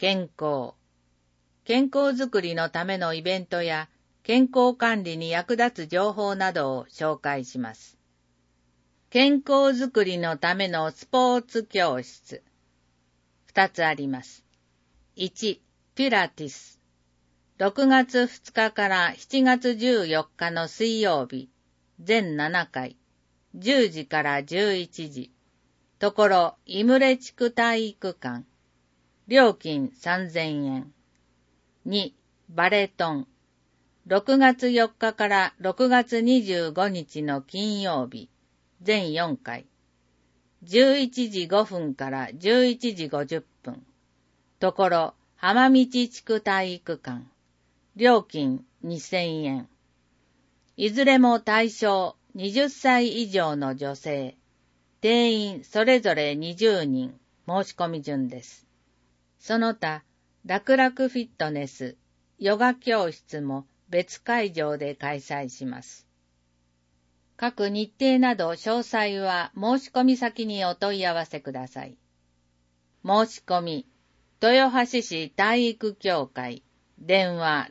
健康。健康づくりのためのイベントや健康管理に役立つ情報などを紹介します。健康づくりのためのスポーツ教室。2つあります。1、ピラティス。6月2日から7月14日の水曜日、全7回、10時から11時。ところ、イムレ地区体育館。料金3000円。2、バレトン。6月4日から6月25日の金曜日、全4回。11時5分から11時50分。ところ、浜道地区体育館。料金2000円。いずれも対象20歳以上の女性。定員それぞれ20人。申し込み順です。その他、楽々フィットネス、ヨガ教室も別会場で開催します。各日程など詳細は申し込み先にお問い合わせください。申し込み、豊橋市体育協会、電話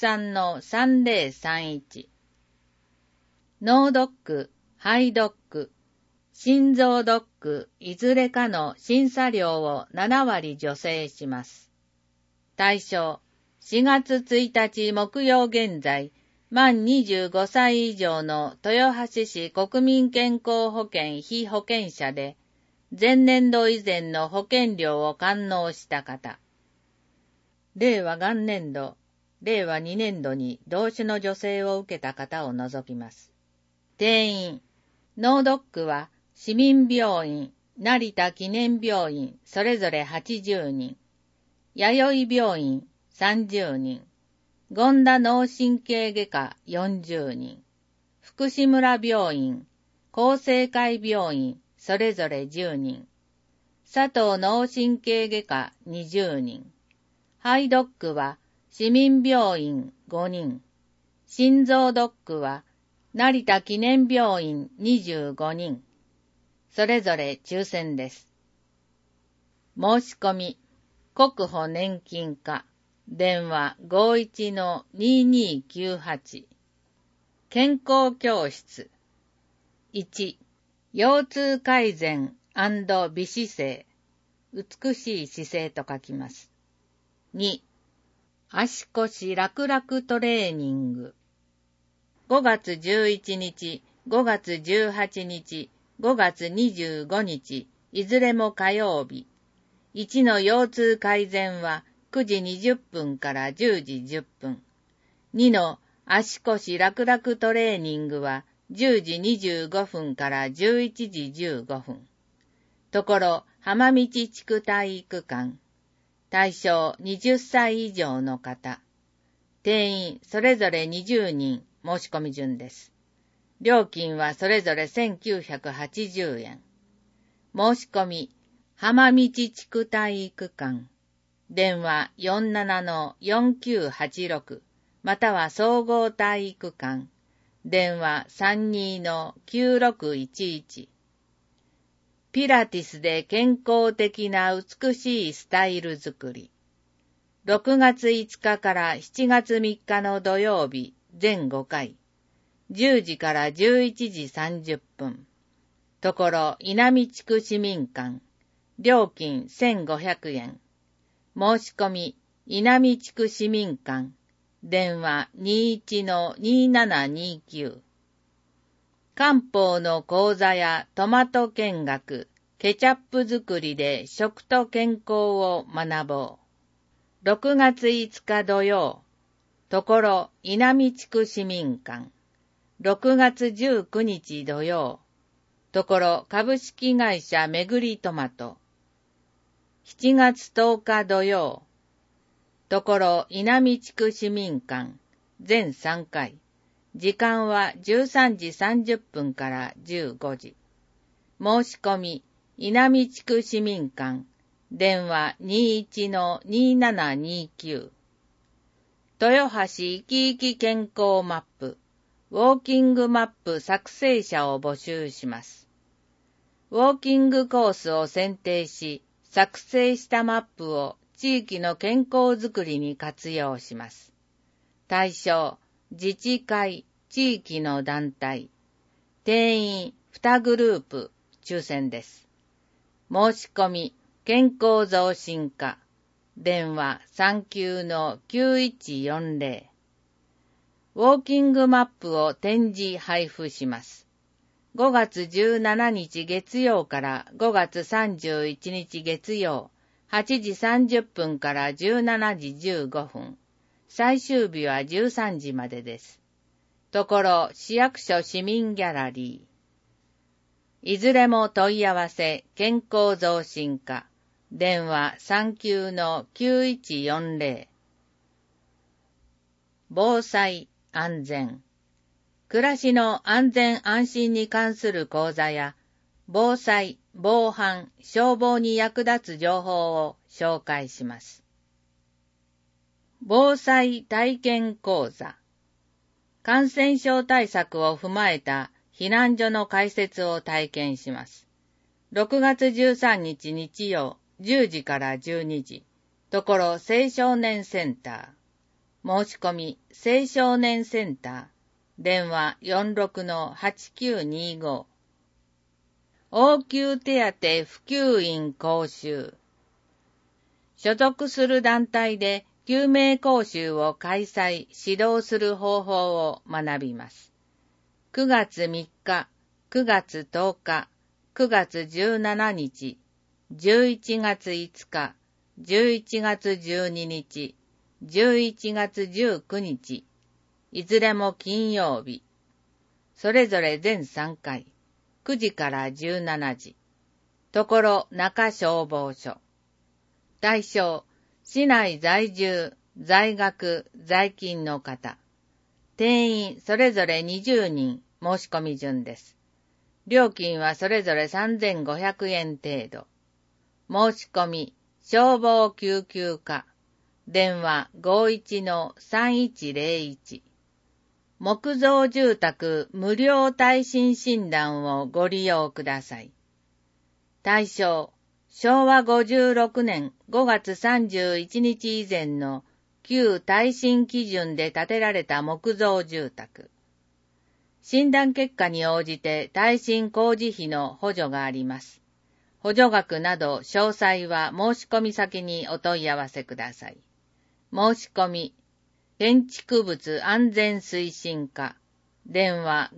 63-3031。脳ドック、肺ドック、心臓ドック、いずれかの審査料を7割助成します。対象、4月1日木曜現在、満25歳以上の豊橋市国民健康保険被保険者で、前年度以前の保険料を完納した方。令和元年度、令和2年度に同種の助成を受けた方を除きます。定員、脳ドックは市民病院、成田記念病院それぞれ80人、弥生病院30人、権田脳神経外科40人、福祉村病院、厚生会病院それぞれ10人、佐藤脳神経外科20人、肺ドックは市民病院5人、心臓ドックは成田記念病院25人、それぞれ抽選です。申し込み、国保年金課、電話 51-2298。健康教室。1、腰痛改善美姿勢。美しい姿勢と書きます。2、足腰楽々トレーニング。5月11日、5月18日、5月25日、いずれも火曜日。1の腰痛改善は9時20分から10時10分。2の足腰楽々トレーニングは10時25分から11時15分。ところ、浜道地区体育館。対象20歳以上の方。定員それぞれ20人。申し込み順です。料金はそれぞれ1980円。申し込み、浜道地区体育館。電話 47-4986 または総合体育館。電話 32-9611。ピラティスで健康的な美しいスタイルづくり。6月5日から7月3日の土曜日、全5回。10時から11時30分。ところ、稲見地区市民館。料金1500円。申し込み、稲見地区市民館。電話 21-2729。漢方の講座やトマト見学、ケチャップ作りで食と健康を学ぼう。6月5日土曜。ところ、稲見地区市民館。6月19日土曜。ところ、株式会社めぐりトマト。7月10日土曜。ところ、稲見地区市民館。全3回。時間は13時30分から15時。申し込み、稲見地区市民館。電話 21-2729。豊橋生き生き健康マップ、ウォーキングマップ作成者を募集します。ウォーキングコースを選定し、作成したマップを地域の健康づくりに活用します。対象、自治会、地域の団体。定員2グループ、抽選です。申し込み、健康増進課。電話39-9140。ウォーキングマップを展示配布します。5月17日月曜から5月31日月曜、8時30分から17時15分。最終日は13時までです。ところ、市役所市民ギャラリー。いずれも問い合わせ、健康増進課。電話39-9140。防災、安全。暮らしの安全安心に関する講座や、防災、防犯、消防に役立つ情報を紹介します。防災体験講座。感染症対策を踏まえた避難所の開設を体験します。6月13日日曜、10時から12時。ところ青少年センター。申し込み、青少年センター。電話46-8925。応急手当普及員講習。所属する団体で救命講習を開催、指導する方法を学びます。9月3日、9月10日、9月17日、11月5日、11月12日、11月19日、いずれも金曜日。それぞれ全3回、9時から17時。ところ中消防署。対象、市内在住、在学、在勤の方。定員それぞれ20人、申し込み順です。料金はそれぞれ3500円程度。申し込み、消防救急課。電話51-3101。木造住宅無料耐震診断をご利用ください。対象、昭和56年5月31日以前の旧耐震基準で建てられた木造住宅。診断結果に応じて耐震工事費の補助があります。補助額など詳細は申し込み先にお問い合わせください。申し込み、建築物安全推進課。電話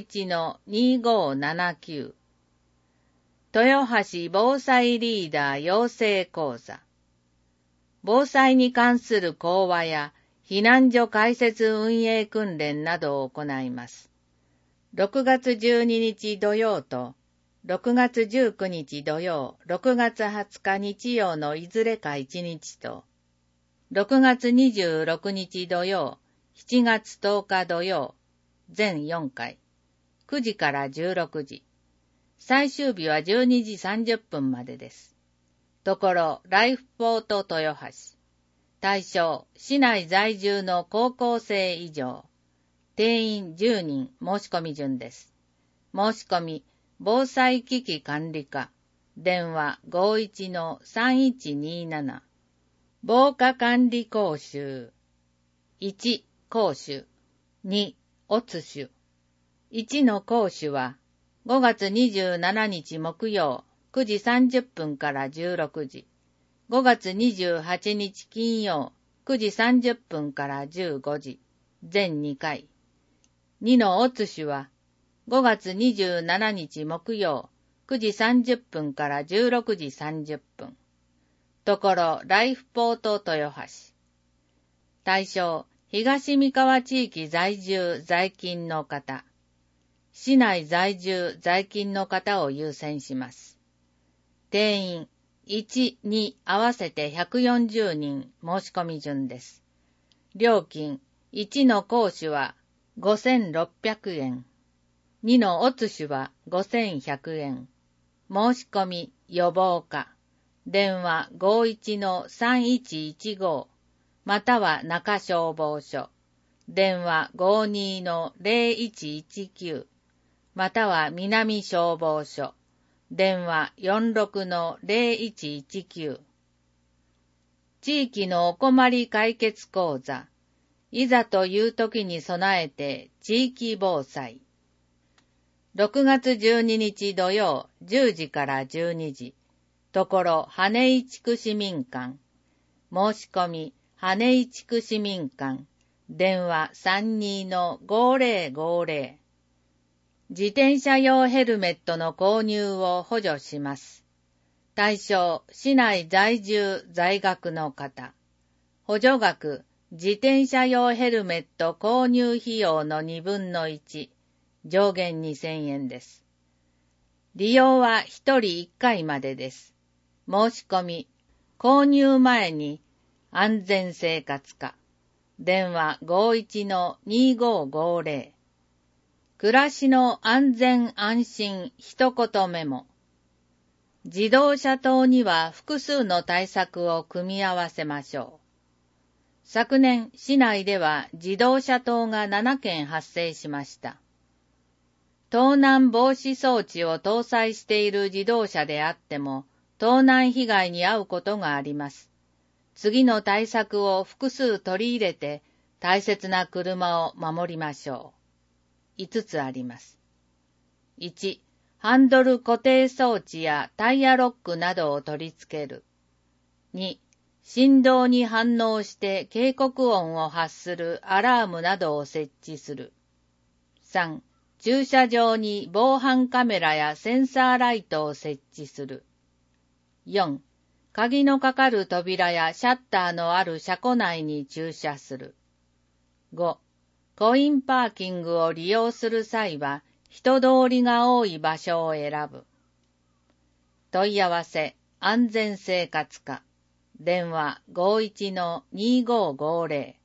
51-2579。豊橋防災リーダー養成講座。防災に関する講話や避難所開設運営訓練などを行います。6月12日土曜と6月19日土曜、6月20日日曜のいずれか1日と、6月26日土曜、7月10日土曜、全4回、9時から16時。最終日は12時30分までです。ところ、ライフポート豊橋。対象、市内在住の高校生以上。定員10人、申し込み順です。申し込み、防災危機管理課。電話51-3127。防火管理講習。1、講習。2、おつしゅ。1の講習は、5月27日木曜、9時30分から16時。5月28日金曜、9時30分から15時。全2回。2のおつしゅは、5月27日木曜、9時30分から16時30分。ところ、ライフポート豊橋。対象、東三河地域在住在勤の方。市内在住在勤の方を優先します。定員、1、2合わせて140人申し込み順です。料金、1の講習は5600円。2のおつしは5100円。申し込み、予防課。電話51-3115または中消防署。電話52-0119または南消防署。電話46-0119 地域のお困り解決講座、いざという時に備えて地域防災。6月12日土曜10時から12時、ところ羽井地区市民館。申し込み、羽井地区市民館。電話 32-5050。自転車用ヘルメットの購入を補助します。対象、市内在住在学の方。補助額、自転車用ヘルメット購入費用の2分の1、上限2000円です。利用は1人1回までです。申し込み、購入前に安全生活課。電話 51-2550。暮らしの安全安心一言メモ。自動車灯には複数の対策を組み合わせましょう。昨年、市内では自動車灯が7件発生しました。盗難防止装置を搭載している自動車であっても、盗難被害に遭うことがあります。次の対策を複数取り入れて、大切な車を守りましょう。5つあります。1、ハンドル固定装置やタイヤロックなどを取り付ける。2、振動に反応して警告音を発するアラームなどを設置する。3、駐車場に防犯カメラやセンサーライトを設置する。4、鍵のかかる扉やシャッターのある車庫内に駐車する。5、コインパーキングを利用する際は、人通りが多い場所を選ぶ。問い合わせ、安全生活課。電話 51-2550。